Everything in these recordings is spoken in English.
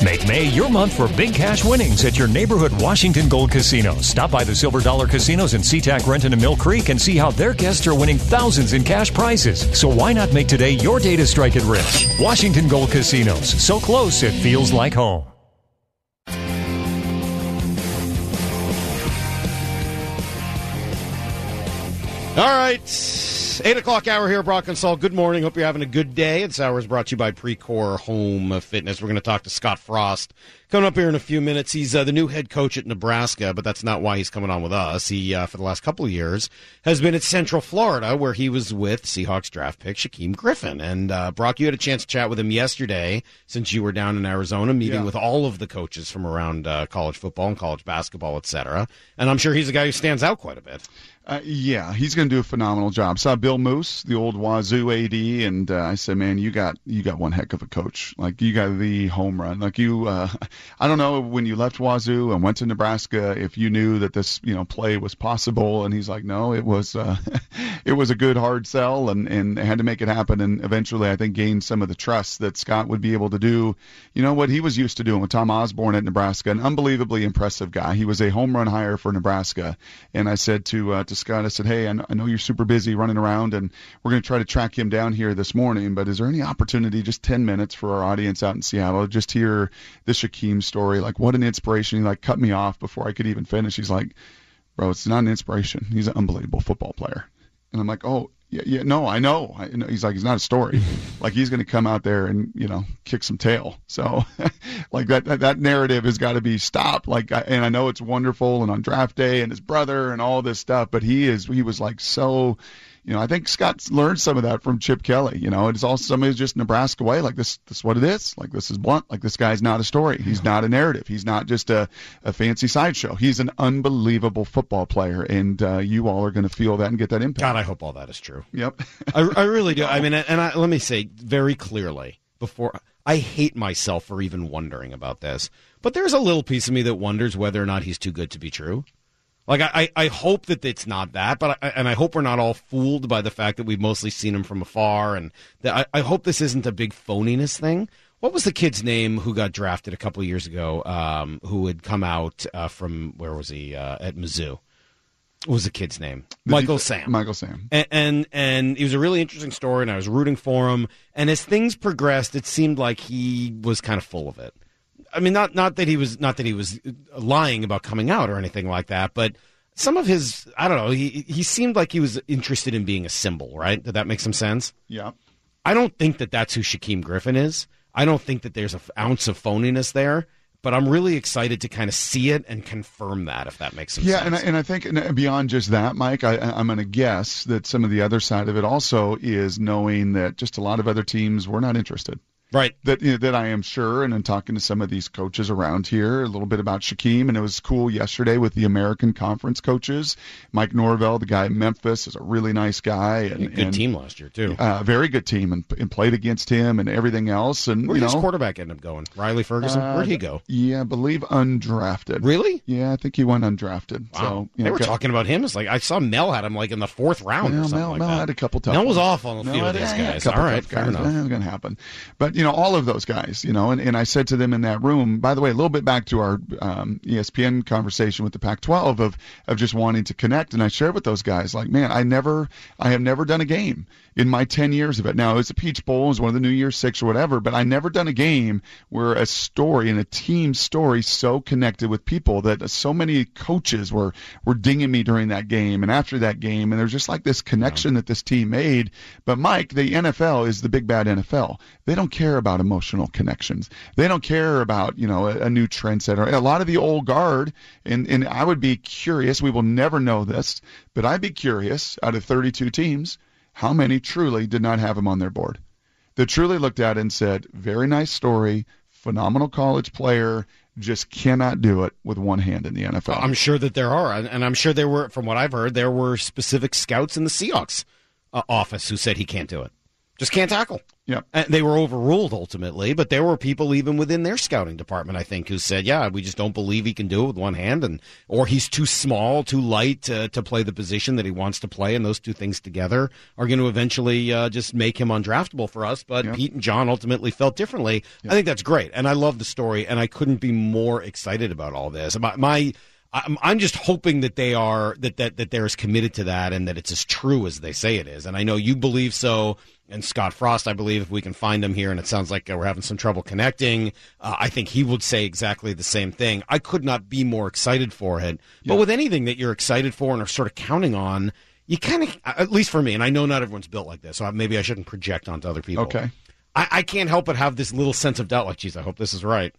Make May your month for big cash winnings at your neighborhood Washington Gold Casinos. Stop by the Silver Dollar Casinos in SeaTac, Renton, and Mill Creek and see how their guests are winning thousands in cash prizes. So why not make today your day to strike it rich? Washington Gold Casinos. So close it feels like home. All right, 8 o'clock hour here, Brock and Saul. Good morning. Hope you're having a good day. This hour is brought to you by Precor Home Fitness. We're going to talk to Scott Frost coming up here in a few minutes. He's the new head coach at Nebraska, but that's not why he's coming on with us. He, for the last couple of years, has been at Central Florida, where he was with Seahawks draft pick Shaquem Griffin. And, Brock, you had a chance to chat with him yesterday, since you were down in Arizona, meeting with all of the coaches from around college football and college basketball, et cetera. And I'm sure he's a guy who stands out quite a bit. Yeah, he's going to do a phenomenal job. Saw Bill Moose, the old Wazoo AD, and I said, man, you got one heck of a coach. Like, you got the home run. Like, I don't know, when you left Wazoo and went to Nebraska, if you knew that this, play was possible. And he's like, no, it was it was a good hard sell, and had to make it happen. And eventually, I think, gained some of the trust that Scott would be able to do, what he was used to doing with Tom Osborne at Nebraska. An unbelievably impressive guy. He was a home run hire for Nebraska. And I said to Scott, I said, hey, I know you're super busy running around, and we're going to try to track him down here this morning, but is there any opportunity, just 10 minutes for our audience out in Seattle, just hear the Shaquem story? Like, what an inspiration. He cut me off before I could even finish. He's like, bro, it's not an inspiration. He's an unbelievable football player. And I'm like, oh, yeah, no, I know. He's like, he's not a story. Like, he's going to come out there and, kick some tail. So, like, that narrative has got to be stopped. Like, and I know it's wonderful, and on draft day and his brother and all this stuff, but he was like so, I think Scott learned some of that from Chip Kelly. It's also some of it's just Nebraska way. Like, this is what it is. Like, this is blunt. Like, this guy's not a story. He's not a narrative. He's not just a fancy sideshow. He's an unbelievable football player, and you all are going to feel that and get that impact. God, I hope all that is true. Yep. I really do. I mean, let me say very clearly before, I hate myself for even wondering about this, but there's a little piece of me that wonders whether or not he's too good to be true. Like, I hope that it's not that, but I hope we're not all fooled by the fact that we've mostly seen him from afar, and that I hope this isn't a big phoniness thing. What was the kid's name who got drafted a couple of years ago, who had come out from, where was he, at Mizzou? What was the kid's name? Michael Sam. Michael Sam. And he was a really interesting story, and I was rooting for him. And as things progressed, it seemed like he was kind of full of it. I mean, not that he was lying about coming out or anything like that, but some of his, I don't know, he seemed like he was interested in being a symbol, right? Did that make some sense? Yeah. I don't think that that's who Shaquem Griffin is. I don't think that there's an ounce of phoniness there, but I'm really excited to kind of see it and confirm that, if that makes some sense. Yeah, and I think beyond just that, Mike, I'm going to guess that some of the other side of it also is knowing that just a lot of other teams were not interested. Right. That I am sure, and I'm talking to some of these coaches around here a little bit about Shaquem, and it was cool yesterday with the American Conference coaches. Mike Norvell, the guy in Memphis, is a really nice guy. And good team last year, too. Very good team, and played against him and everything else. And where did his quarterback end up going? Riley Ferguson? Where'd he go? Yeah, I believe undrafted. Really? Yeah, I think he went undrafted. Wow. So, they were talking about him. It's like, I saw Mel had him like in the fourth round or something Mel had a couple tough Mel was ones. off on a few of these guys. All right, fair enough. That's going to happen. But, all of those guys, and I said to them in that room, by the way, a little bit back to our ESPN conversation with the Pac-12 of just wanting to connect, and I shared with those guys, like, man, I have never done a game in my 10 years of it. Now, it's a Peach Bowl, it was one of the New Year's Six or whatever, but I never done a game where a story and a team story so connected with people that so many coaches were dinging me during that game and after that game, and there's just like this connection that this team made. But Mike, the NFL is the big bad NFL. They don't care about emotional connections. They don't care about, a new trendsetter. A lot of the old guard, and I would be curious, we will never know this, but I'd be curious, out of 32 teams, how many truly did not have him on their board? That truly looked at it and said, very nice story, phenomenal college player, just cannot do it with one hand in the NFL. I'm sure that there are, and I'm sure there were, from what I've heard, there were specific scouts in the Seahawks office who said he can't do it. Just can't tackle. Yep. And they were overruled ultimately, but there were people even within their scouting department, I think, who said, yeah, we just don't believe he can do it with one hand, or he's too small, too light to play the position that he wants to play, and those two things together are going to eventually just make him undraftable for us. But Pete and John ultimately felt differently. I think that's great, and I love the story, and I couldn't be more excited about all this. I'm just hoping that they are that they're as committed to that and that it's as true as they say it is. And I know you believe so, and Scott Frost, I believe, if we can find him here, and it sounds like we're having some trouble connecting, I think he would say exactly the same thing. I could not be more excited for it. But with anything that you're excited for and are sort of counting on, you kind of, at least for me, and I know not everyone's built like this, so maybe I shouldn't project onto other people. Okay. I can't help but have this little sense of doubt, like, geez, I hope this is right.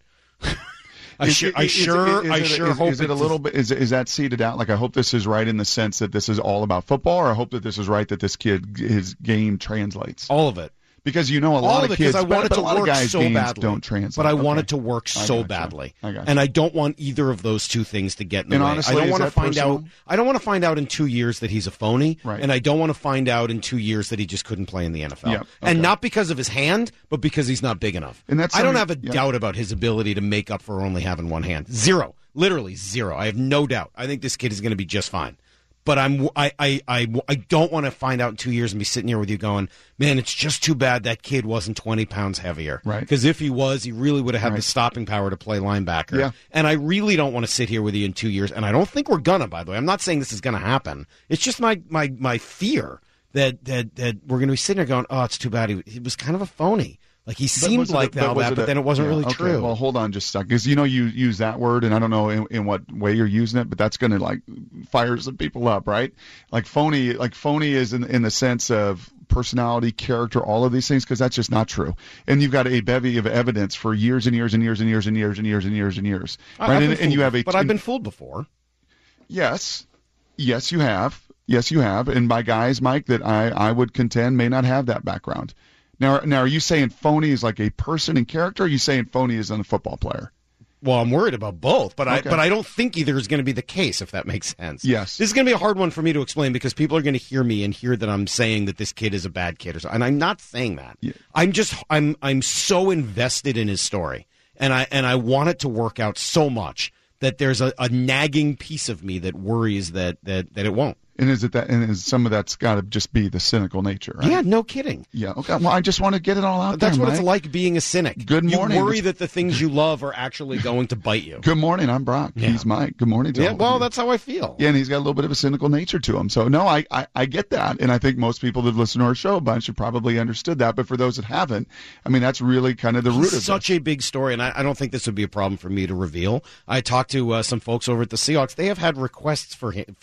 I sure hope is it a little bit. Is that seeded out? Like, I hope this is right in the sense that this is all about football, or I hope that this is right that this kid, his game translates. All of it. Because a lot of kids, I want it to work so badly, don't translate. But I want it to work so badly, and I don't want either of those two things to get in the way. Honestly, I don't want to find personal? out. I don't want to find out in 2 years that he's a phony, right. And I don't want to find out in 2 years that he just couldn't play in the NFL. Yep. Okay. And not because of his hand, but because he's not big enough. And that's I don't have a doubt about his ability to make up for only having one hand. Zero, literally zero. I have no doubt. I think this kid is going to be just fine. But I don't want to find out in 2 years and be sitting here with you going, man, it's just too bad that kid wasn't 20 pounds heavier. Right. Because if he was, he really would have had the stopping power to play linebacker. Yeah. And I really don't want to sit here with you in 2 years. And I don't think we're gonna, by the way. I'm not saying this is gonna happen. It's just my fear that we're gonna be sitting here going, oh, it's too bad he was kind of a phony. Like, he seemed like that, but then it wasn't really true. Well, hold on just a second, because you use that word, and I don't know in what way you're using it, but that's going to like fire some people up, right? Like phony is in the sense of personality, character, all of these things, because that's just not true. And you've got a bevy of evidence for years and years and years and years and years and years and years and years, right? And you have but I've been fooled before. Yes, you have. Yes, you have. And by guys, Mike, that I would contend may not have that background. Now, are you saying phony is like a person in character, or are you saying phony is a football player? Well, I'm worried about both, but I don't think either is going to be the case, if that makes sense. Yes. This is going to be a hard one for me to explain, because people are going to hear me and hear that I'm saying that this kid is a bad kid or something. And I'm not saying that. Yeah. I'm so invested in his story, and I want it to work out so much that there's a nagging piece of me that worries that it won't. And is some of that's got to just be the cynical nature, right? Yeah, no kidding. Yeah, okay. Well, I just want to get it all out there, That's what Mike. It's like being a cynic. Good morning. You worry that the things you love are actually going to bite you. Good morning. I'm Brock. Yeah. He's Mike. Good morning to all well, that's how I feel. Yeah, and he's got a little bit of a cynical nature to him. So, no, I get that. And I think most people that listen to our show a bunch have probably understood that. But for those that haven't, I mean, that's really kind of the root of it. Such a big story, and I don't think this would be a problem for me to reveal. I talked to some folks over at the Seahawks. They have had requests for him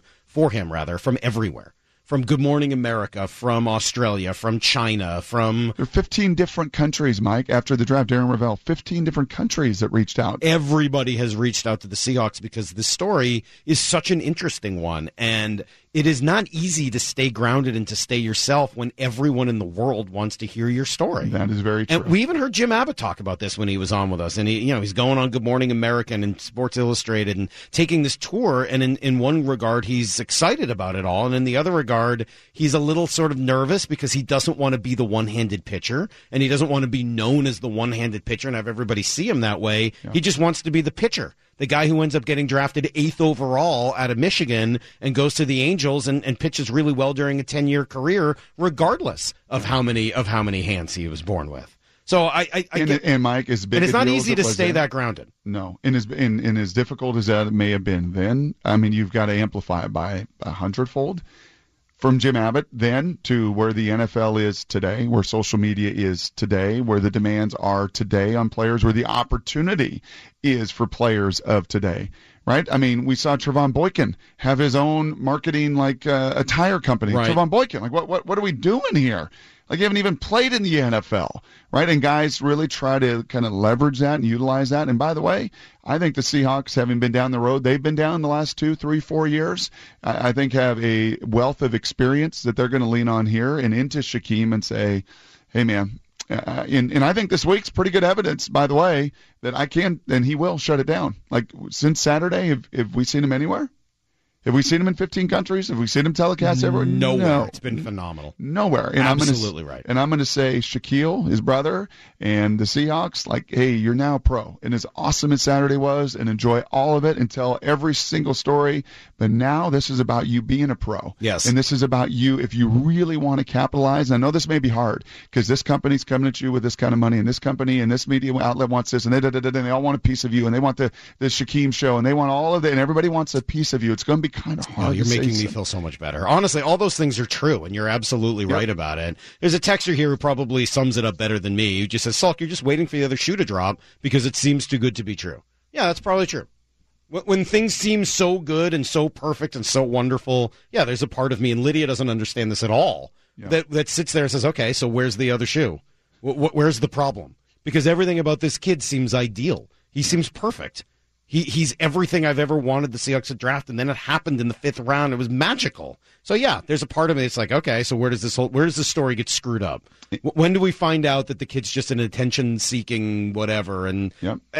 from everywhere. From Good Morning America, from Australia, from China, from... There are 15 different countries, Mike, after the draft. Darren Ravel, 15 different countries that reached out. Everybody has reached out to the Seahawks because this story is such an interesting one, and it is not easy to stay grounded and to stay yourself when everyone in the world wants to hear your story. That is very true. And we even heard Jim Abbott talk about this when he was on with us. And he's going on Good Morning America and Sports Illustrated and taking this tour. And in one regard, he's excited about it all. And in the other regard, he's a little sort of nervous because he doesn't want to be the one-handed pitcher. And he doesn't want to be known as the one-handed pitcher and have everybody see him that way. Yeah. He just wants to be the pitcher. The guy who ends up getting drafted 8th overall out of Michigan and goes to the Angels and pitches really well during a 10-year career, regardless of how many hands he was born with. So and Mike, as big, and it's not a deal easy as it to was stay then, that grounded. No, and as difficult as that may have been then, I mean, you've got to amplify it by 100-fold. From Jim Abbott then to where the NFL is today, where social media is today, where the demands are today on players, where the opportunity is for players of today, right? I mean, we saw Trevon Boykin have his own marketing, like a tire company. Right. Trevon Boykin, like what are we doing here? Like, you haven't even played in the NFL, right? And guys really try to kind of leverage that and utilize that. And by the way, I think the Seahawks, having been down the road they've been down the last 2, 3, 4 years, I think have a wealth of experience that they're going to lean on here and into Shaquem and say, hey, man, and I think this week's pretty good evidence, by the way, that I can and he will shut it down. Like, since Saturday, have we seen him anywhere? Have we seen him in 15 countries? Have we seen him telecast everywhere? Nowhere. No. It's been phenomenal. Nowhere. And Absolutely right. And I'm going to say Shaquille, his brother, and the Seahawks, like, hey, you're now pro. And as awesome as Saturday was, and enjoy all of it and tell every single story, but now this is about you being a pro. Yes. And this is about you, if you really want to capitalize. And I know this may be hard because this company's coming at you with this kind of money, and this company and this media outlet wants this, and they all want a piece of you, and they want the Shaquem show, and they want all of it, and everybody wants a piece of you. It's going to be kind of hard. Oh, you're making me feel so much better. Honestly, all those things are true, and you're absolutely right about it. There's a texter here who probably sums it up better than me, who just says, Salk, you're just waiting for the other shoe to drop because it seems too good to be true. Yeah, that's probably true. When things seem so good and so perfect and so wonderful, yeah, there's a part of me, and Lydia doesn't understand this at all, that sits there and says, okay, so where's the other shoe? Where's the problem? Because everything about this kid seems ideal. He seems perfect. He's everything I've ever wanted the Seahawks to draft, and then it happened in the 5th round. It was magical. So yeah, there's a part of me that's like, okay, so where does this story get screwed up? When do we find out that the kid's just an attention-seeking whatever? And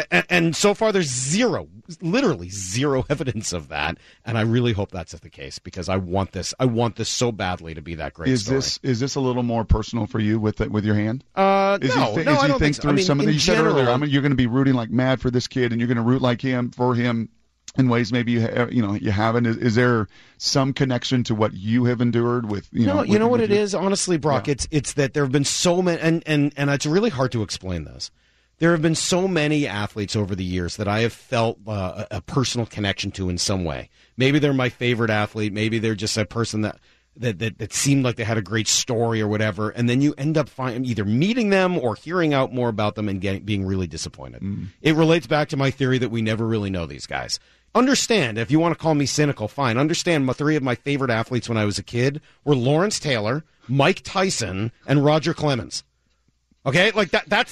so far there's literally zero evidence of that, and I really hope that's the case because I want this so badly to be that great story. Is this a little more personal for you with your hand? No, I don't think so. Through some of the, you said earlier, you're going to be rooting like mad for this kid, and you're going to root like him for him in ways maybe you haven't. Is there some connection to what you have endured with what it is, honestly, Brock? It's that there have been so many, and it's really hard to explain this. There have been so many athletes over the years that I have felt a personal connection to in some way. Maybe they're my favorite athlete. Maybe they're just a person that seemed like they had a great story or whatever, and then you end up either meeting them or hearing out more about them and being really disappointed. It relates back to my theory that we never really know these guys. Understand, if you want to call me cynical, fine. Understand, 3 of my favorite athletes when I was a kid were Lawrence Taylor, Mike Tyson, and Roger Clemens. Okay, like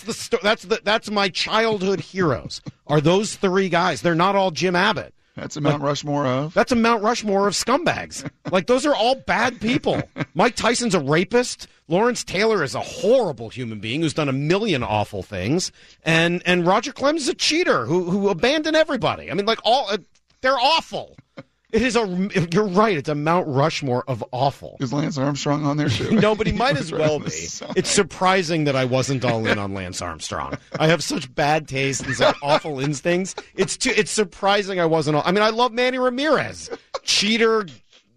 that's my childhood heroes. Are those 3 guys? They're not all Jim Abbott. That's a Mount Rushmore of? That's a Mount Rushmore of scumbags. Like, those are all bad people. Mike Tyson's a rapist. Lawrence Taylor is a horrible human being who's done a million awful things. And Roger Clemens is a cheater who abandoned everybody. I mean, they're awful. You're right, it's a Mount Rushmore of awful. Is Lance Armstrong on there too? No, but he might as well be. It's surprising that I wasn't all in on Lance Armstrong. I have such bad taste and such awful instincts. It's surprising I wasn't all. I mean, I love Manny Ramirez. Cheater,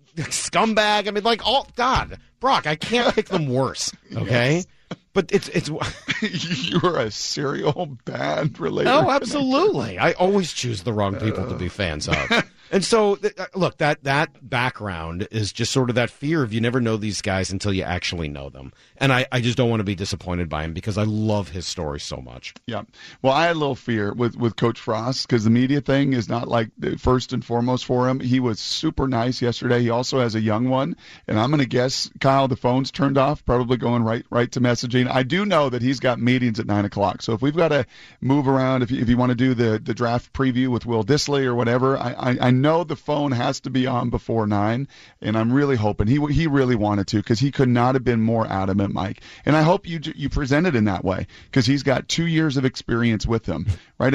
scumbag. I mean, God, Brock, I can't pick them worse, okay? Yes. But it's you're a serial bad relator. Oh, absolutely. I always choose the wrong people to be fans of. And so, look, that background is just sort of that fear of you never know these guys until you actually know them. And I just don't want to be disappointed by him because I love his story so much. Yeah. Well, I had a little fear with Coach Frost because the media thing is not like the first and foremost for him. He was super nice yesterday. He also has a young one. And I'm going to guess, Kyle, the phone's turned off, probably going right to messaging. I do know that he's got meetings at 9 o'clock. So if we've got to move around, if you want to do the draft preview with Will Dissly or whatever, I know the phone has to be on before 9, and I'm really hoping he really wanted to because he could not have been more adamant, Mike. And I hope you presented in that way because he's got 2 years of experience with him, right?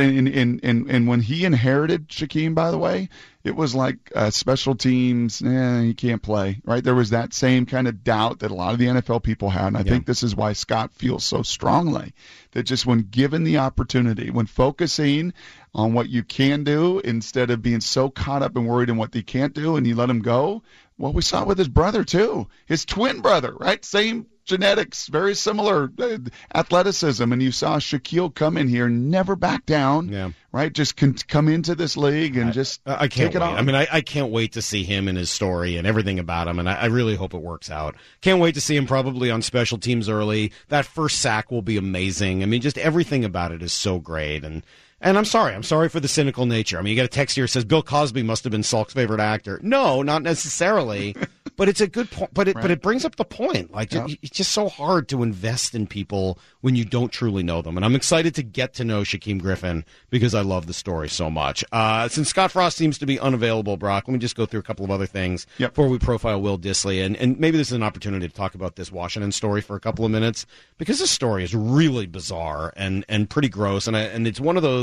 And when he inherited Shaquem, by the way, it was like special teams, he can't play, right? There was that same kind of doubt that a lot of the NFL people had, and I think this is why Scott feels so strongly that just when given the opportunity, when focusing on what you can do instead of being so caught up and worried in what they can't do and you let him go, well, we saw it with his brother too, his twin brother, right? Same genetics, very similar athleticism, and you saw Shaquille come in here, never back down, right? Just come into this league and I can't take it on. I mean, I can't wait to see him and his story and everything about him, and I really hope it works out. Can't wait to see him probably on special teams early. That first sack will be amazing. I mean, just everything about it is so great, and I'm sorry for the cynical nature. I mean, you got a text here that says Bill Cosby must have been Salk's favorite actor. No, not necessarily. But it's a good point. But it brings up the point. Like, it's just so hard to invest in people when you don't truly know them. And I'm excited to get to know Shaquem Griffin because I love the story so much. Since Scott Frost seems to be unavailable, Brock, let me just go through a couple of other things before we profile Will Dissly. And maybe this is an opportunity to talk about this Washington story for a couple of minutes because this story is really bizarre and pretty gross. And it's one of those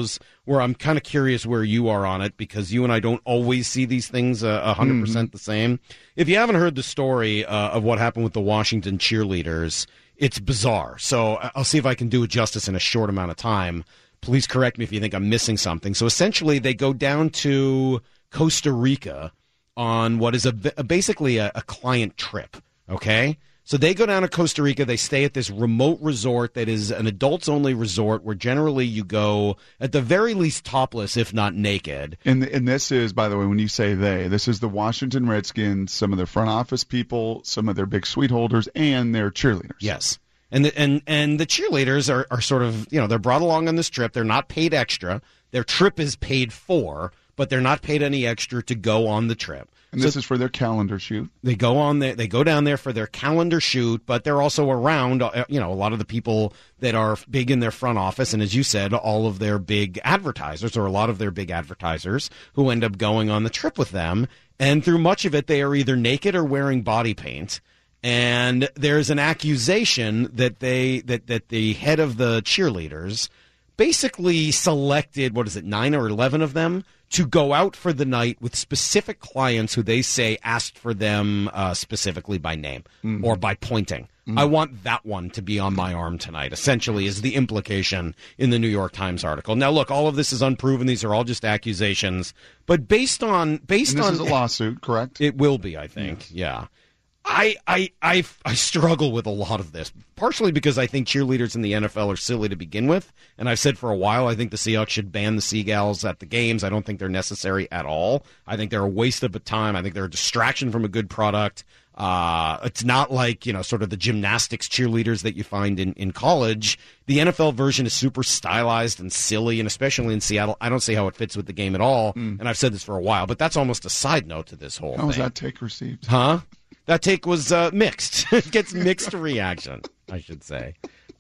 where I'm kind of curious where you are on it, because you and I don't always see these things 100% the same. If you haven't heard the story of what happened with the Washington cheerleaders, it's bizarre. So I'll see if I can do it justice in a short amount of time. Please correct me if you think I'm missing something. So essentially, they go down to Costa Rica on what is basically a client trip, okay? So they go down to Costa Rica. They stay at this remote resort that is an adults-only resort where generally you go at the very least topless, if not naked. And this is, by the way, when you say they, this is the Washington Redskins, some of their front office people, some of their big suite holders, and their cheerleaders. Yes. And the cheerleaders are sort of, they're brought along on this trip. They're not paid extra. Their trip is paid for, but they're not paid any extra to go on the trip. And this is for their calendar shoot. They go down there for their calendar shoot, but they're also around, a lot of the people that are big in their front office, and as you said, all of their big advertisers, or a lot of their big advertisers, who end up going on the trip with them. And through much of it, they are either naked or wearing body paint. And there's an accusation that that the head of the cheerleaders basically selected, 9 or 11 of them, to go out for the night with specific clients who they say asked for them specifically by name or by pointing. I want that one to be on my arm tonight, essentially, is the implication in the New York Times article. Now, look, all of this is unproven. These are all just accusations. But based on this is a lawsuit, correct? It will be, I think, yeah. I struggle with a lot of this, partially because I think cheerleaders in the NFL are silly to begin with, and I've said for a while I think the Seahawks should ban the Seagulls at the games. I don't think they're necessary at all. I think they're a waste of time. I think they're a distraction from a good product. It's not like, sort of the gymnastics cheerleaders that you find in college. The NFL version is super stylized and silly, and especially in Seattle, I don't see how it fits with the game at all, and I've said this for a while, but that's almost a side note to this whole thing. How was that take received? Huh? That take was mixed. It gets mixed reaction, I should say.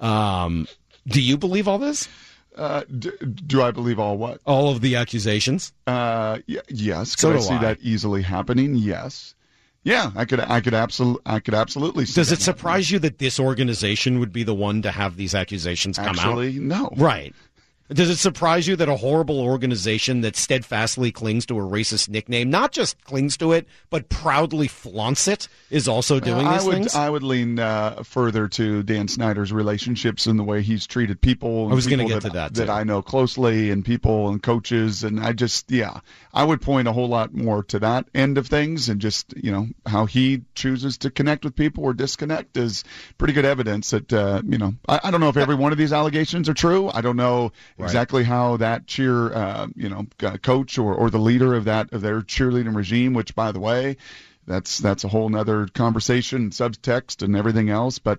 Do you believe all this? Do I believe all what? All of the accusations? Yes. So could I see that easily happening? Yes. Yeah, I could absolutely see. Does it surprise you that this organization would be the one to have these accusations come out? Actually, no. Right. Does it surprise you that a horrible organization that steadfastly clings to a racist nickname, not just clings to it, but proudly flaunts it, is also doing these things? I would lean further to Dan Snyder's relationships and the way he's treated people. I was going to get to that, too. That I know closely, and people and coaches, and I would point a whole lot more to that end of things, and just, how he chooses to connect with people or disconnect is pretty good evidence that, I don't know if every one of these allegations are true. I don't know exactly how that cheer, coach or the leader of their cheerleading regime, which, by the way, that's a whole nother conversation, subtext and everything else. But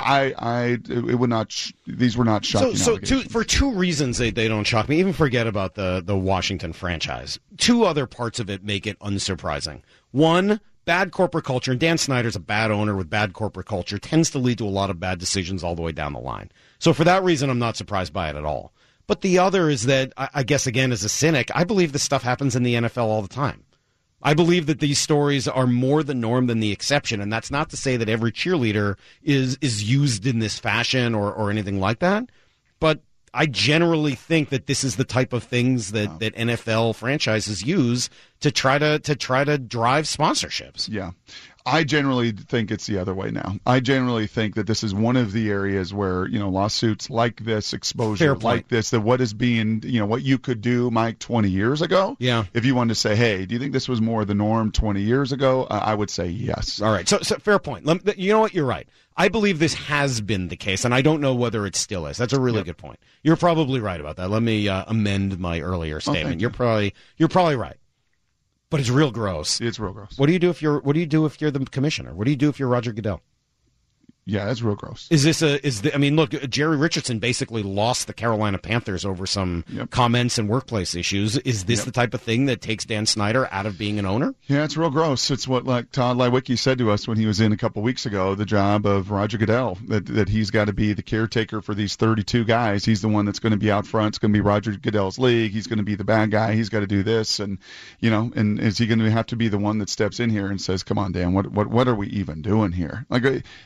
it would not. These were not shocking. So for two reasons they don't shock me. Even forget about the Washington franchise. Two other parts of it make it unsurprising. One, bad corporate culture, and Dan Snyder's a bad owner with bad corporate culture, tends to lead to a lot of bad decisions all the way down the line. So for that reason, I'm not surprised by it at all. But the other is that, I guess, again, as a cynic, I believe this stuff happens in the NFL all the time. I believe that these stories are more the norm than the exception, and that's not to say that every cheerleader is used in this fashion or anything like that. But I generally think that this is the type of things that NFL franchises use to try to drive sponsorships. Yeah. I generally think it's the other way now. I generally think that this is one of the areas where, lawsuits like this, exposure like this, that what is being, what you could do, Mike, 20 years ago. Yeah. If you wanted to say, hey, do you think this was more the norm 20 years ago? I would say yes. All right. So fair point. You know what? You're right. I believe this has been the case, and I don't know whether it still is. That's a really good point. You're probably right about that. Let me amend my earlier statement. You're probably right. But it's real gross. It's real gross. What do you do if you're the commissioner? What do you do if you're Roger Goodell? Yeah, it's real gross. Look, Jerry Richardson basically lost the Carolina Panthers over some comments and workplace issues. Is this the type of thing that takes Dan Snyder out of being an owner? Yeah, it's real gross. It's what Todd Lewicki said to us when he was in a couple weeks ago, the job of Roger Goodell, that he's got to be the caretaker for these 32 guys. He's the one that's going to be out front. It's going to be Roger Goodell's league. He's going to be the bad guy. He's got to do this. And, and is he going to have to be the one that steps in here and says, come on, Dan, what are we even doing here? Like,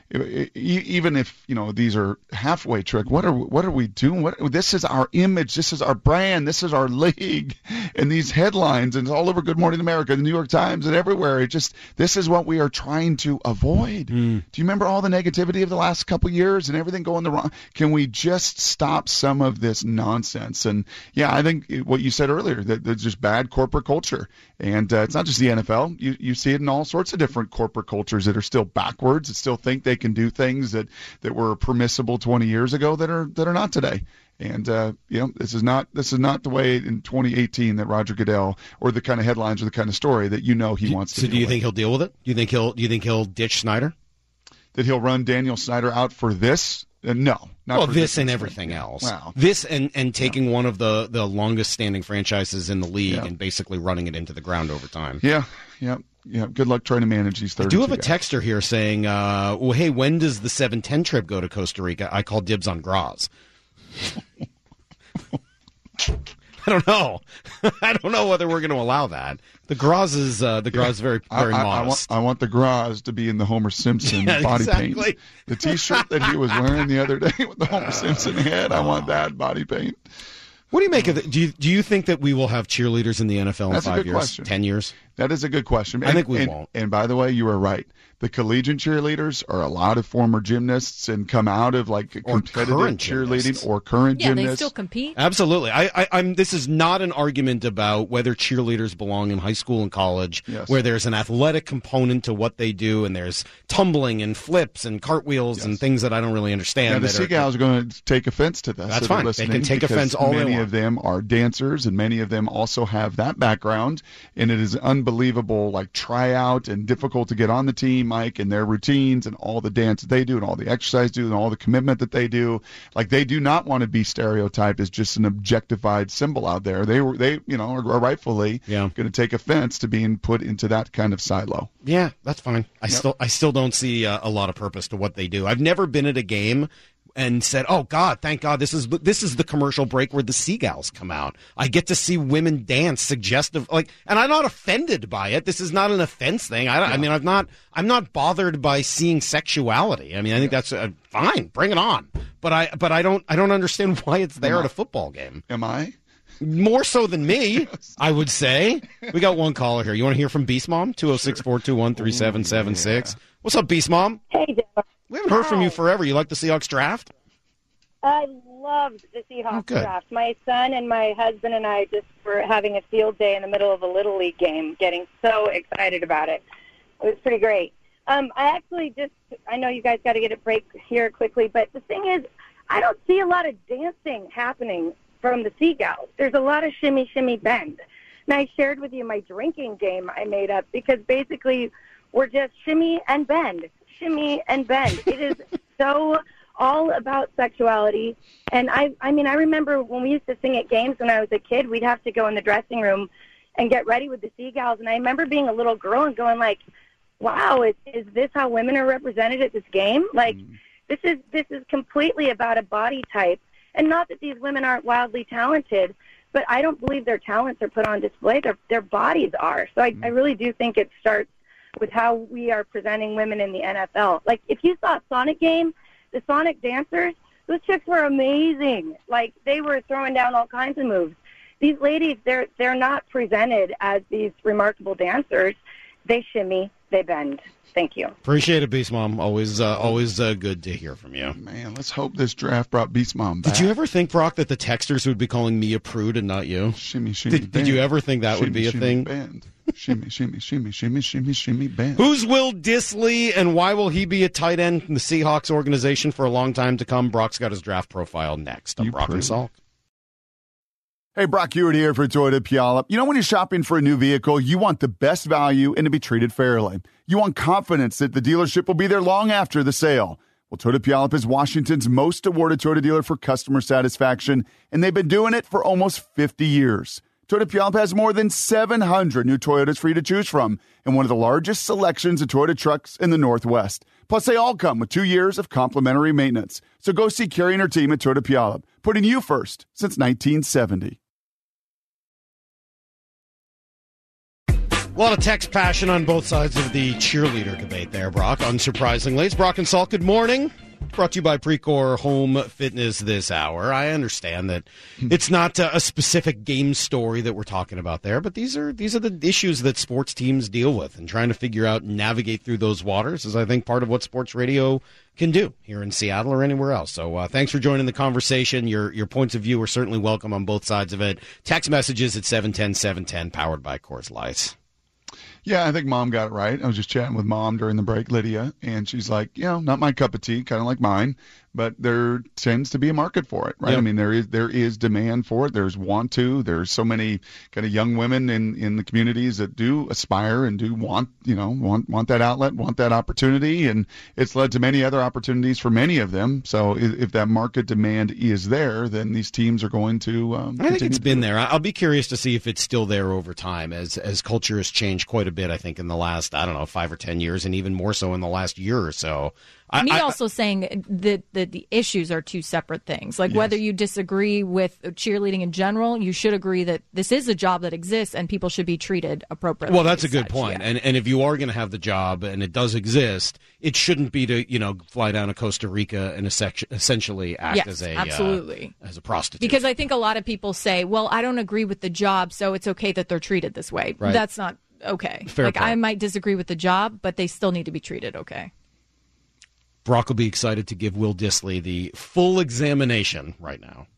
even if these are halfway trick, what are we doing? This is our image, this is our brand, this is our league, and these headlines, and it's all over Good Morning America, the New York Times, and everywhere. This is what we are trying to avoid. Do you remember all the negativity of the last couple years and everything going the wrong? Can we just stop some of this nonsense? And yeah, I think what you said earlier, that there's just bad corporate culture, and it's not just the NFL. You see it in all sorts of different corporate cultures that are still backwards, that still think they can do things that were permissible 20 years ago that are not today. And this is not the way in 2018 that Roger Goodell, or the kind of headlines or the kind of story that he wants to. So do you think he'll deal with it? Do you think he'll ditch Snyder? That he'll run Daniel Snyder out for this? No. Not for this and everything else. Wow. This and taking one of the longest standing franchises in the league and basically running it into the ground over time. Yeah. Good luck trying to manage these 32 I do have a texter here saying, well, hey, when does the 7-10 trip go to Costa Rica? I call dibs on Graz. I don't know. I don't know whether we're going to allow that. The Graz is very modest. I want the Graz to be in the Homer Simpson body paint. The T-shirt that he was wearing the other day with the Homer Simpson head. I want that body paint. What do you make of it? Do you think that we will have cheerleaders in the NFL in 5 years, question. 10 years? That is a good question. I think we won't. And by the way, you are right. The collegiate cheerleaders are a lot of former gymnasts and come out of competitive cheerleading or current gymnasts. Yeah, they still compete. Absolutely. I'm. This is not an argument about whether cheerleaders belong in high school and college, where there's an athletic component to what they do, and there's tumbling and flips and cartwheels and things that I don't really understand. Now, the Seagulls are going to take offense to this. That's fine. They can take offense all they want. Many of them are dancers, and many of them also have that background, and it is unbelievable, tryout and difficult to get on the team, Mike, and their routines and all the dance that they do and all the exercise do and all the commitment that they do. They do not want to be stereotyped as just an objectified symbol out there. They are rightfully going to take offense to being put into that kind of silo. Yeah, that's fine. I still don't see a lot of purpose to what they do. I've never been at a game and said, "Oh God, thank God, this is the commercial break where the Seagulls come out. I get to see women dance, suggestive, and I'm not offended by it. This is not an offense thing. I'm not bothered by seeing sexuality. I think that's fine. Bring it on. But I don't understand why it's there at a football game. Am I? More so than me, I would say. We got one caller here. You want to hear from Beast Mom? 206-421-3776. What's up, Beast Mom? Hey, Dale. We haven't heard from you forever. You like the Seahawks draft? I loved the Seahawks draft. My son and my husband and I just were having a field day in the middle of a Little League game, getting so excited about it. It was pretty great. I know you guys got to get a break here quickly, but the thing is, I don't see a lot of dancing happening from the Seagulls. There's a lot of shimmy, shimmy, bend. And I shared with you my drinking game I made up because basically we're just shimmy and bend. Shimmy and bend. It is so all about sexuality. And I remember when we used to sing at games when I was a kid, we'd have to go in the dressing room and get ready with the Seagulls. And I remember being a little girl and going wow, is this how women are represented at this game? This is completely about a body type. And not that these women aren't wildly talented, but I don't believe their talents are put on display. Their bodies are. So I really do think it starts with how we are presenting women in the NFL. If you saw a Sonic game, the Sonic dancers, those chicks were amazing. They were throwing down all kinds of moves. These ladies, they're not presented as these remarkable dancers. They shimmy, they bend. Thank you. Appreciate it, Beast Mom. Always good to hear from you. Man, let's hope this draft brought Beast Mom back. Did you ever think, Brock, that the texters would be calling me a prude and not you? Shimmy, shimmy, bend. Did you ever think that would be a thing? Bend. Shimmy, shimmy, shimmy, shimmy, shimmy, shimmy, bend. Who's Will Dissly, and why will he be a tight end in the Seahawks organization for a long time to come? Brock's got his draft profile next on Brock and Salk. Hey, Brock Hewitt here for Toyota Puyallup. When you're shopping for a new vehicle, you want the best value and to be treated fairly. You want confidence that the dealership will be there long after the sale. Well, Toyota Puyallup is Washington's most awarded Toyota dealer for customer satisfaction, and they've been doing it for almost 50 years. Toyota Puyallup has more than 700 new Toyotas for you to choose from and one of the largest selections of Toyota trucks in the Northwest. Plus, they all come with 2 years of complimentary maintenance. So go see Carrie and her team at Toyota Puyallup, putting you first since 1970. A lot of text passion on both sides of the cheerleader debate there, Brock, unsurprisingly. It's Brock and Salt. Good morning. Brought to you by Precor Home Fitness this hour. I understand that it's not a specific game story that we're talking about there, but these are the issues that sports teams deal with, and trying to figure out and navigate through those waters is, I think, part of what sports radio can do here in Seattle or anywhere else. So thanks for joining the conversation. Your points of view are certainly welcome on both sides of it. Text messages at 710-710, powered by Coors Light. Yeah, I think Mom got it right. I was just chatting with Mom during the break, Lydia, and she's like, not my cup of tea, kind of like mine, but there tends to be a market for it, right? Yep. I mean, there is demand for it. There's want to. There's so many kind of young women in the communities that do aspire and do want that outlet, want that opportunity, and it's led to many other opportunities for many of them. So if that market demand is there, then these teams are going to I think it's been there. I'll be curious to see if it's still there over time as culture has changed quite a bit, I think, in the last, 5 or 10 years, and even more so in the last year or so. Also saying that the issues are two separate things. Like, yes, whether you disagree with cheerleading in general, you should agree that this is a job that exists and people should be treated appropriately. Well, that's a good point. Yeah. And if you are going to have the job and it does exist, it shouldn't be to fly down to Costa Rica and essentially act as a prostitute. Because I think a lot of people say, well, I don't agree with the job, so it's okay that they're treated this way. Right. That's not okay. Fair point. I might disagree with the job, but they still need to be treated okay. Brock will be excited to give Will Dissly the full examination right now.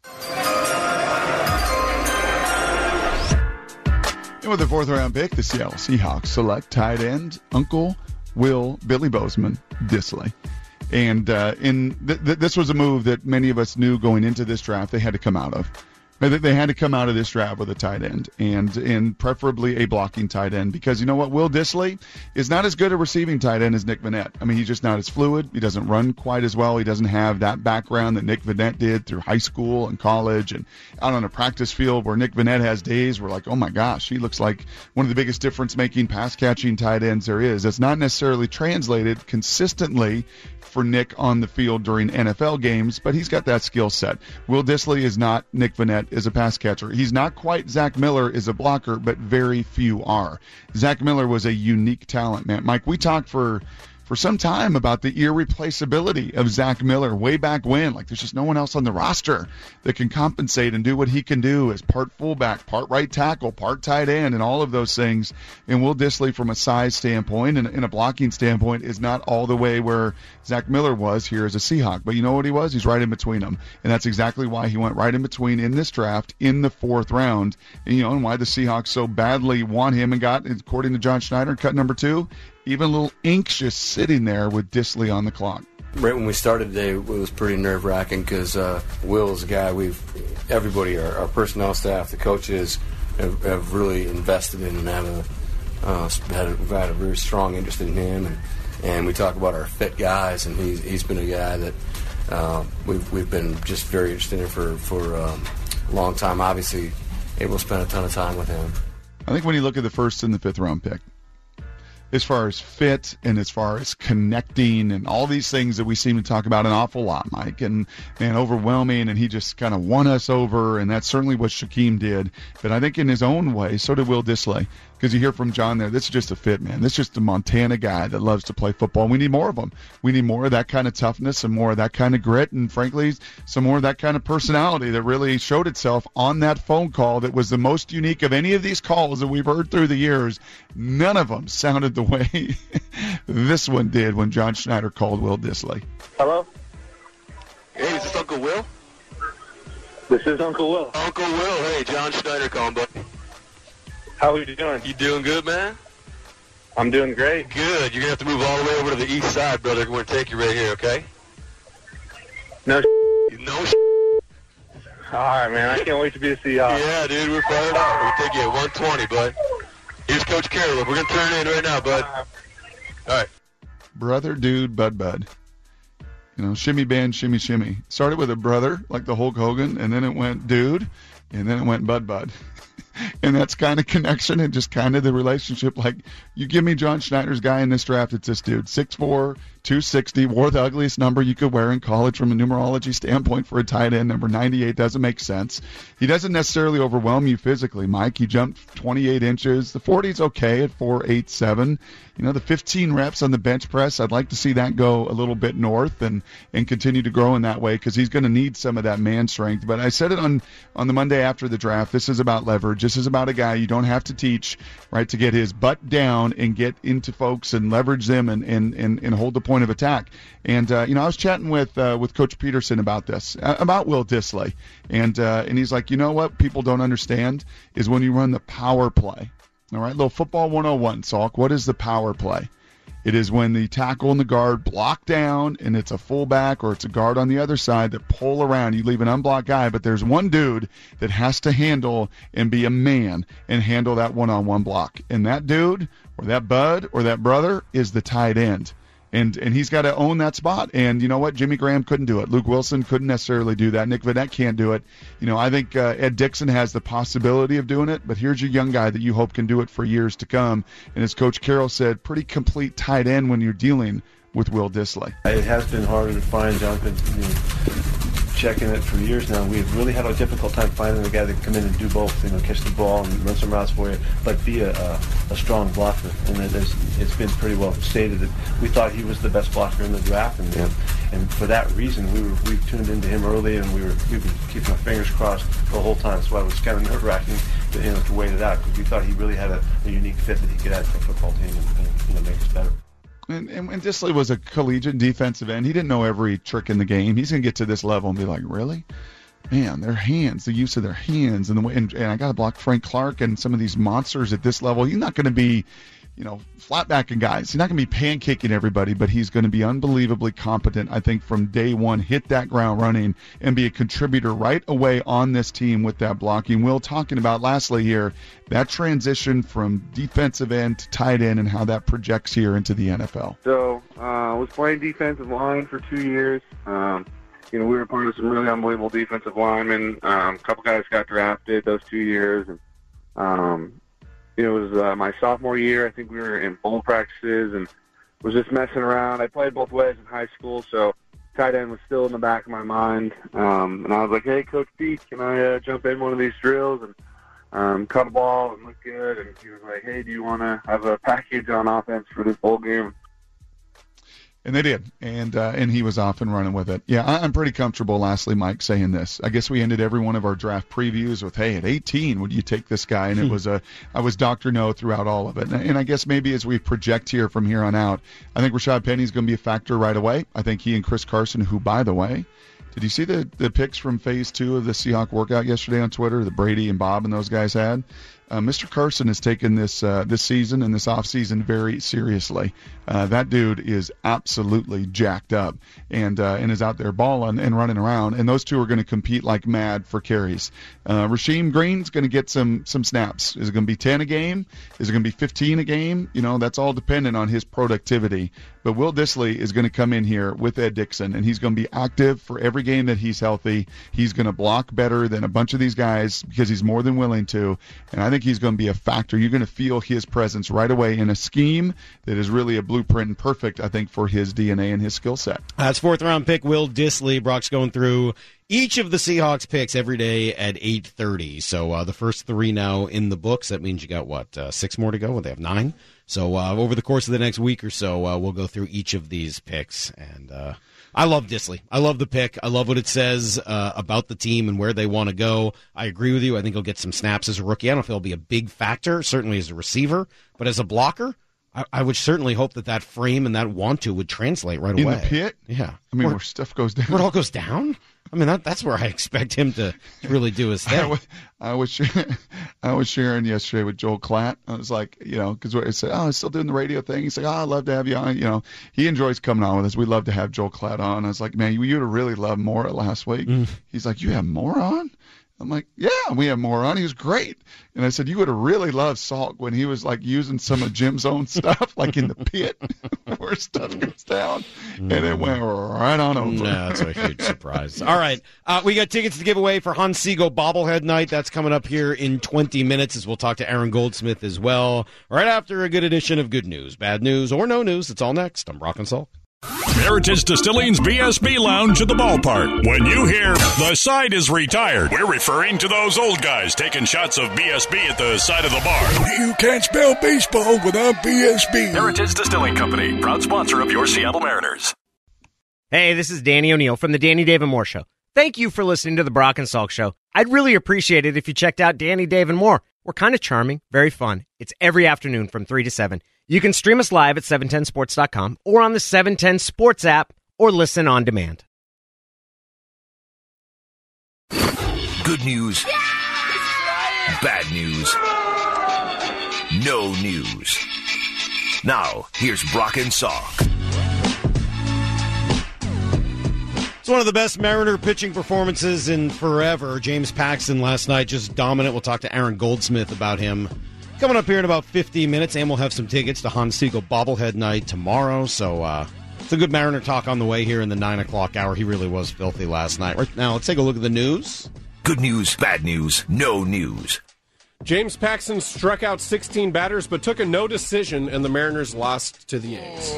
And with the fourth-round pick, the Seattle Seahawks select tight end Uncle Will Billy Bozeman Dissly. And this was a move that many of us knew going into this draft they had to come out of. They had to come out of this draft with a tight end, and preferably a blocking tight end, because you know what? Will Dissly is not as good a receiving tight end as Nick Vannett. I mean, he's just not as fluid. He doesn't run quite as well. He doesn't have that background that Nick Vannett did through high school and college and out on a practice field, where Nick Vannett has days where, like, oh my gosh, he looks like one of the biggest difference-making pass-catching tight ends there is. That's not necessarily translated consistently for Nick on the field during NFL games, but he's got that skill set. Will Dissly is not Nick Vannett as a pass catcher. He's not quite Zach Miller as a blocker, but very few are. Zach Miller was a unique talent, man. Mike, we talked for some time about the irreplaceability of Zach Miller way back when. Like, there's just no one else on the roster that can compensate and do what he can do as part fullback, part right tackle, part tight end, and all of those things. And Will Dissly, from a size standpoint and a blocking standpoint, is not all the way where Zach Miller was here as a Seahawk. But you know what he was? He's right in between them. And that's exactly why he went right in between in this draft in the fourth round. And why the Seahawks so badly want him and got, according to John Schneider, cut number 2, even a little anxious sitting there with Dissly on the clock. Right when we started today, it was pretty nerve-wracking because Will is a guy everybody, our personnel staff, the coaches, have really invested in and had a very strong interest in him. And we talk about our fit guys, and he's been a guy that we've been just very interested in for a long time. Obviously, able to spend a ton of time with him. I think when you look at the first and the fifth round pick, as far as fit and as far as connecting and all these things that we seem to talk about an awful lot, Mike, and overwhelming, and he just kind of won us over, and that's certainly what Shaquem did. But I think in his own way, so did Will Dissly, because you hear from John there, this is just a fit, man. This is just a Montana guy that loves to play football. We need more of them. We need more of that kind of toughness and more of that kind of grit, and frankly, some more of that kind of personality that really showed itself on that phone call that was the most unique of any of these calls that we've heard through the years. None of them sounded the way this one did when John Schneider called Will Dissly. Hello? Hey, is this Uncle Will? This is Uncle Will. Uncle Will, hey, John Schneider calling, buddy. How are you doing? You doing good, man? I'm doing great. Good. You're going to have to move all the way over to the east side, brother. We're going to take you right here, okay? No No All right, man. I can't wait to be a Seahawks. Yeah, dude. We're fired up. We'll take you at 120, bud. Here's Coach Carroll. We're going to turn it in right now, bud. All right. Brother, dude, bud. Shimmy band, shimmy, shimmy. Started with a brother, like the Hulk Hogan, and then it went dude, and then it went bud. And that's kind of connection and just kind of the relationship. Like, you give me John Schneider's guy in this draft, it's this dude, 6'4", 260, wore the ugliest number you could wear in college from a numerology standpoint for a tight end. Number 98 doesn't make sense. He doesn't necessarily overwhelm you physically, Mike. He jumped 28 inches. The 40's okay at 4.87. You know, the 15 reps on the bench press, I'd like to see that go a little bit north and continue to grow in that way, because he's going to need some of that man strength. But I said it on the Monday after the draft, this is about leverage. This is about a guy you don't have to teach, right, to get his butt down and get into folks and leverage them and hold the point of attack. And I was chatting with Coach Peterson about this, about Will Dissly, and he's like, you know what people don't understand is when you run the power play. All right, little football 101, Salk. What is the power play? It is when the tackle and the guard block down, and it's a fullback or it's a guard on the other side that pull around. You leave an unblocked guy, but there's one dude that has to handle and be a man and handle that one-on-one block. And that dude or that bud or that brother is the tight end. And he's got to own that spot. And you know what? Jimmy Graham couldn't do it. Luke Wilson couldn't necessarily do that. Nick Vannett can't do it. I think Ed Dickson has the possibility of doing it, but here's your young guy that you hope can do it for years to come. And as Coach Carroll said, pretty complete tight end when you're dealing with Will Dissly. It has been harder to find, Jonathan. Checking it for years now, we've really had a difficult time finding a guy that can come in and do both, catch the ball and run some routes for you, but be a strong blocker. And it's been pretty well stated that we thought he was the best blocker in the draft, and for that reason, we tuned into him early, and we've been keeping our fingers crossed the whole time. That's why it was kind of nerve-wracking to wait it out, because we thought he really had a unique fit that he could add to the football team and make us better. And Dissly was a collegiate defensive end. He didn't know every trick in the game. He's going to get to this level and be like, really? Man, their hands, the use of their hands, and the way, and I got to block Frank Clark and some of these monsters at this level. He's not going to be, flat-backing guys. He's not going to be pancaking everybody, but he's going to be unbelievably competent, I think, from day one, hit that ground running, and be a contributor right away on this team with that blocking. Will, talking about, lastly here, that transition from defensive end to tight end and how that projects here into the NFL. So I was playing defensive line for 2 years. We were part of some really unbelievable defensive linemen. A couple guys got drafted those 2 years. And, it was my sophomore year. I think we were in bowl practices and was just messing around. I played both ways in high school, so tight end was still in the back of my mind. And I was like, hey, Coach Pete, can I jump in one of these drills and cut a ball and look good? And he was like, hey, do you want to have a package on offense for this bowl game? And they did, and he was off and running with it. Yeah, I'm pretty comfortable, lastly, Mike, saying this. I guess we ended every one of our draft previews with, hey, at 18, would you take this guy? And I was Dr. No throughout all of it. And I guess maybe as we project here from here on out, I think Rashad Penny's going to be a factor right away. I think he and Chris Carson, who, by the way, did you see the pics from Phase 2 of the Seahawk workout yesterday on Twitter that Brady and Bob and those guys had? Mr. Carson has taken this season and this offseason very seriously. That dude is absolutely jacked up and is out there balling and running around. And those two are going to compete like mad for carries. Rasheem Green's going to get some snaps. Is it going to be 10 a game? Is it going to be 15 a game? That's all dependent on his productivity. But Will Dissly is going to come in here with Ed Dickson, and he's going to be active for every game that he's healthy. He's going to block better than a bunch of these guys because he's more than willing to. And I think he's going to be a factor. You're going to feel his presence right away in a scheme that is really a blueprint and perfect, I think, for his DNA and his skill set. That's fourth-round pick Will Dissly. Brock's going through each of the Seahawks picks every day at 8:30. So the first three now in the books. That means you got, 6 more to go? Well, they have 9. So over the course of the next week or so, we'll go through each of these picks. And I love Dissly. I love the pick. I love what it says about the team and where they want to go. I agree with you. I think he'll get some snaps as a rookie. I don't know if he'll be a big factor, certainly as a receiver. But as a blocker, I would certainly hope that frame and that want to would translate right away. In the pit? Yeah. I mean, where stuff goes down. Where it all goes down? I mean, that's where I expect him to really do his thing. I was sharing yesterday with Joel Klatt. I was like, because I said, I'm still doing the radio thing. He's like, I'd love to have you on. He enjoys coming on with us. We love to have Joel Klatt on. I was like, man, you would have really loved Mora last week. He's like, you have Mora on? I'm like, yeah, we have more on. He was great. And I said, you would have really loved Salk when he was like using some of Jim's own stuff, like in the pit where stuff goes down. And it went right on over. No, that's a huge surprise. All right. We got tickets to give away for Hans Siegel Bobblehead Night. That's coming up here in 20 minutes as we'll talk to Aaron Goldsmith as well. Right after a good edition of Good News, Bad News, or No News. It's all next. I'm Brock and Salk. Heritage Distilling's BSB Lounge at the ballpark. When you hear the side is retired, we're referring to those old guys taking shots of BSB at the side of the bar. You can't spell baseball without BSB. Heritage Distilling Company, proud sponsor of your Seattle Mariners. Hey, this is Danny O'Neill from the Danny Dave and More Show. Thank you for listening to the Brock and Salk Show. I'd really appreciate it if you checked out Danny, Dave, and More. We're kind of charming, very fun. It's every afternoon from 3 to 7. You can stream us live at 710sports.com or on the 710 Sports app or listen on demand. Good news. Bad news. No news. Now, here's Brock and Salk. It's one of the best Mariner pitching performances in forever. James Paxton last night, just dominant. We'll talk to Aaron Goldsmith about him coming up here in about 15 minutes, and we'll have some tickets to Hans Siegel Bobblehead Night tomorrow. So it's a good Mariner talk on the way here in the 9 o'clock hour. He really was filthy last night. Right now, let's take a look at the news. Good news, bad news, no news. James Paxton struck out 16 batters but took a no decision, and the Mariners lost to the A's.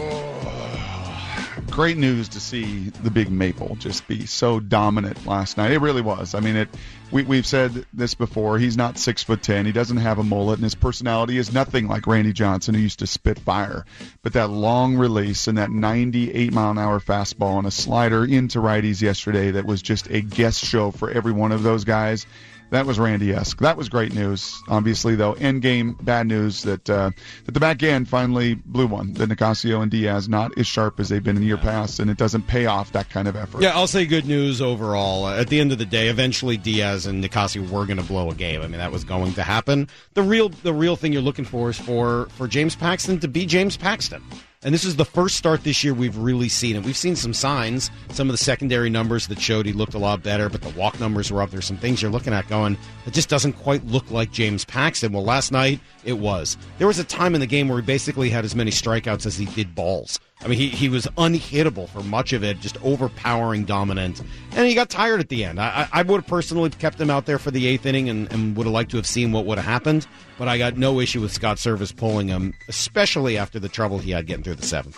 Great news to see the Big Maple just be so dominant last night. It really was. I mean, we've said this before. He's not 6'10". He doesn't have a mullet, and his personality is nothing like Randy Johnson, who used to spit fire. But that long release and that 98-mile-an-hour fastball and a slider into righties yesterday that was just a guest show for every one of those guys. That was Randy-esque. That was great news. Obviously, though, end game bad news that the back end finally blew one. That Nicasio and Diaz not as sharp as they've been in year past, and it doesn't pay off that kind of effort. Yeah, I'll say good news overall. At the end of the day, eventually Diaz and Nicasio were going to blow a game. I mean, that was going to happen. The real thing you're looking for is for James Paxton to be James Paxton. And this is the first start this year we've really seen it. We've seen some signs, some of the secondary numbers that showed he looked a lot better, but the walk numbers were up. There's some things you're looking at going, it just doesn't quite look like James Paxton. Well, last night, it was. There was a time in the game where he basically had as many strikeouts as he did balls. I mean, he was unhittable for much of it, just overpowering dominant. And he got tired at the end. I would have personally kept him out there for the 8th inning and would have liked to have seen what would have happened. But I got no issue with Scott Servais pulling him, especially after the trouble he had getting through the 7th.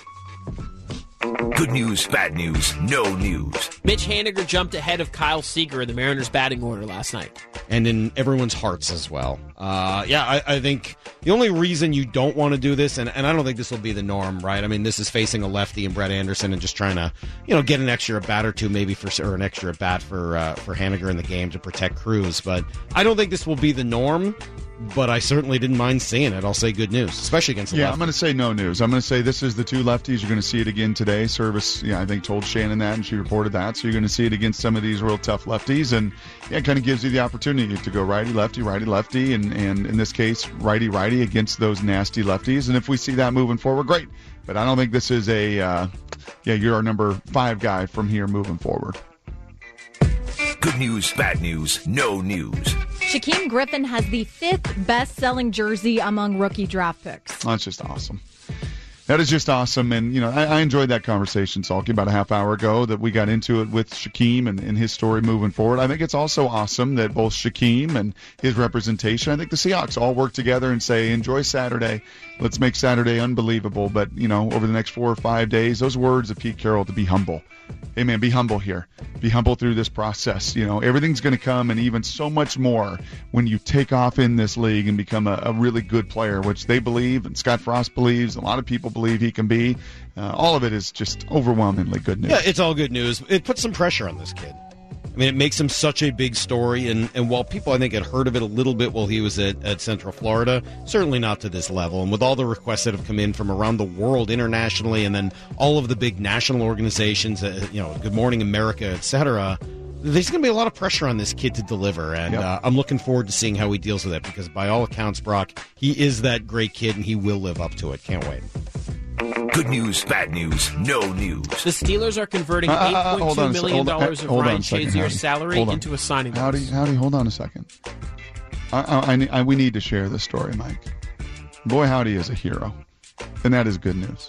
Good news, bad news, no news. Mitch Haniger jumped ahead of Kyle Seager in the Mariners' batting order last night. And in everyone's hearts as well. I think the only reason you don't want to do this, and I don't think this will be the norm, right? I mean, this is facing a lefty and Brett Anderson and just trying to, get an extra at-bat or two maybe or an extra at-bat for Haniger in the game to protect Cruz. But I don't think this will be the norm. But I certainly didn't mind seeing it. I'll say good news, especially against the lefty. I'm going to say no news. I'm going to say this is the two lefties. You're going to see it again today. Servais, I think, told Shannon that, and she reported that. So you're going to see it against some of these real tough lefties. And, it kind of gives you the opportunity to go righty-lefty, and in this case, righty-righty against those nasty lefties. And if we see that moving forward, great. But I don't think this is you're our number 5 guy from here moving forward. Good news, bad news, no news. Shaquem Griffin has the 5th best-selling jersey among rookie draft picks. That's just awesome. That is just awesome. And, I enjoyed that conversation, Salky, about a half hour ago that we got into it with Shaquem and his story moving forward. I think it's also awesome that both Shaquem and his representation, I think the Seahawks all work together and say, enjoy Saturday. Let's make Saturday unbelievable. But, over the next 4 or 5 days, those words of Pete Carroll to be humble. Hey, man, be humble here. Be humble through this process. Everything's going to come, and even so much more when you take off in this league and become a really good player, which they believe, and Scott Frost believes, a lot of people believe he can be. All of it is just overwhelmingly good news. Yeah, it's all good news. It puts some pressure on this kid. I mean, it makes him such a big story, and while people, I think, had heard of it a little bit while he was at Central Florida, certainly not to this level. And with all the requests that have come in from around the world internationally, and then all of the big national organizations, Good Morning America, etc., there's going to be a lot of pressure on this kid to deliver, and I'm looking forward to seeing how he deals with it, because by all accounts, Brock, he is that great kid, and he will live up to it. Can't wait. Good news, bad news, no news. The Steelers are converting $8.2 million of Ryan Shazier's salary into a signing bonus. Howdy, hold on a second. We need to share this story, Mike. Boy, Howdy is a hero, and that is good news.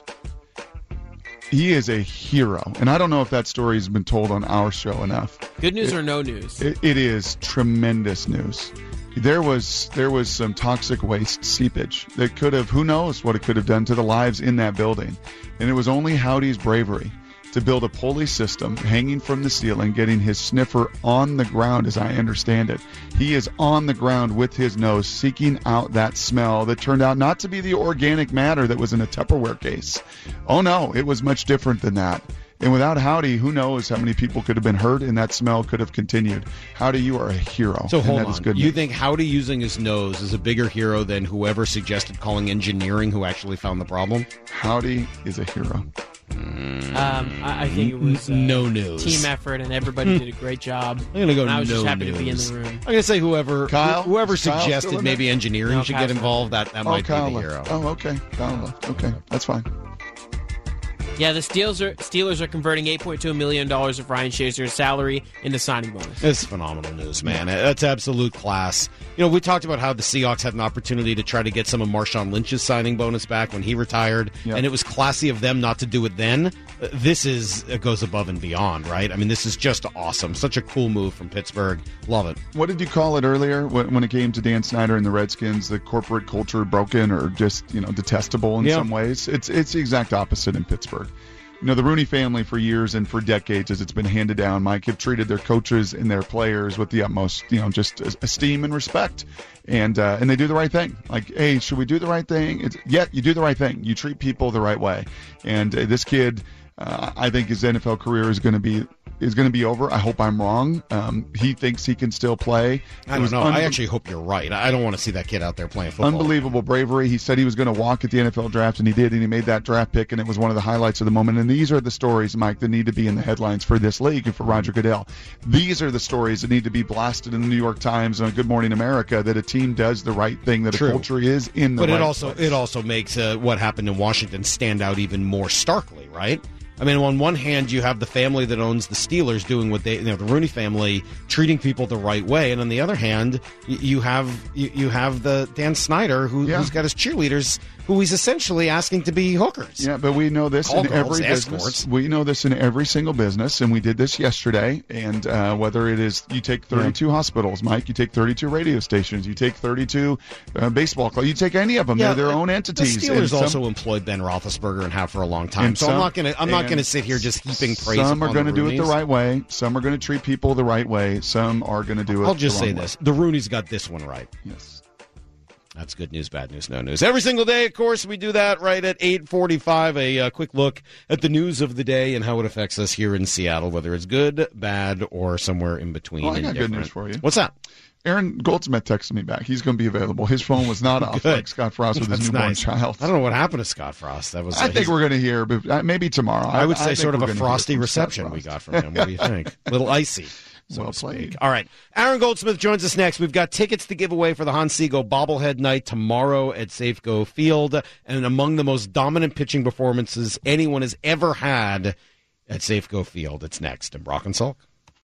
He is a hero, and I don't know if that story has been told on our show enough. Good news or no news? It is tremendous news. There was some toxic waste seepage that could have, who knows what it could have done to the lives in that building. And it was only Howdy's bravery to build a pulley system hanging from the ceiling, getting his sniffer on the ground, as I understand it. He is on the ground with his nose, seeking out that smell that turned out not to be the organic matter that was in a Tupperware case. Oh, no, it was much different than that. And without Howdy, who knows how many people could have been hurt and that smell could have continued. Howdy, you are a hero. So hold on. You think Howdy using his nose is a bigger hero than whoever suggested calling engineering who actually found the problem? Howdy is a hero. I think it was no news. Team effort, and everybody did a great job. I'm going to go I was no just happy news. to be in the room. I'm going to say whoever suggested still maybe engineering should get involved, that might be the hero. Oh, okay. Kyle left. Okay, that's fine. Yeah, the Steelers are converting $8.2 million of Ryan Shazier's salary into signing bonus. It's phenomenal news, man. That's absolute class. We talked about how the Seahawks had an opportunity to try to get some of Marshawn Lynch's signing bonus back when he retired, and it was classy of them not to do it then. It goes above and beyond, right? I mean, this is just awesome. Such a cool move from Pittsburgh. Love it. What did you call it earlier when it came to Dan Snyder and the Redskins? The corporate culture broken or just detestable in some ways? It's the exact opposite in Pittsburgh. The Rooney family for years and for decades, as it's been handed down, Mike, have treated their coaches and their players with the utmost, just esteem and respect. And they do the right thing. Like, hey, should we do the right thing? You do the right thing. You treat people the right way. And this kid, I think his NFL career is going to be over. I hope I'm wrong. He thinks he can still play. I don't know. I actually hope you're right. I don't want to see that kid out there playing football. Unbelievable bravery. He said he was going to walk at the NFL draft, and he did, and he made that draft pick, and it was one of the highlights of the moment. And these are the stories, Mike, that need to be in the headlines for this league and for Roger Goodell. These are the stories that need to be blasted in the New York Times and Good Morning America, that a team does the right thing, that a culture is in the right place. It also makes what happened in Washington stand out even more starkly, right? I mean, on one hand, you have the family that owns the Steelers doing what the Rooney family treating people the right way, and on the other hand, you have the Dan Snyder who's got his cheerleaders who he's essentially asking to be hookers. Yeah, but we know this in every business. We know this in every single business, and we did this yesterday. And whether it is you take 32 hospitals, Mike, you take 32 radio stations, you take 32 baseball clubs, you take any of them, they're their own entities. The Steelers also employed Ben Roethlisberger and have for a long time. So I'm not going to sit here just heaping praise. Some are going to do it the right way. Some are going to treat people the right way. Some are going to do it. I'll just say this: the Rooney's got this one right. Yes. That's good news, bad news, no news. Every single day, of course, we do that right at 8:45. A quick look at the news of the day and how it affects us here in Seattle, whether it's good, bad, or somewhere in between. Well, I got good news for you. What's that? Aaron Goldsmith texted me back. He's going to be available. His phone was not off like Scott Frost with his newborn child. I don't know what happened to Scott Frost. I think we're going to hear, but maybe tomorrow. I would say sort of a frosty reception we got from him. What do you think? A little icy. Well played. All right. Aaron Goldsmith joins us next. We've got tickets to give away for the Hansego bobblehead night tomorrow at Safeco Field, and among the most dominant pitching performances anyone has ever had at Safeco Field. It's next in Brock and Salk.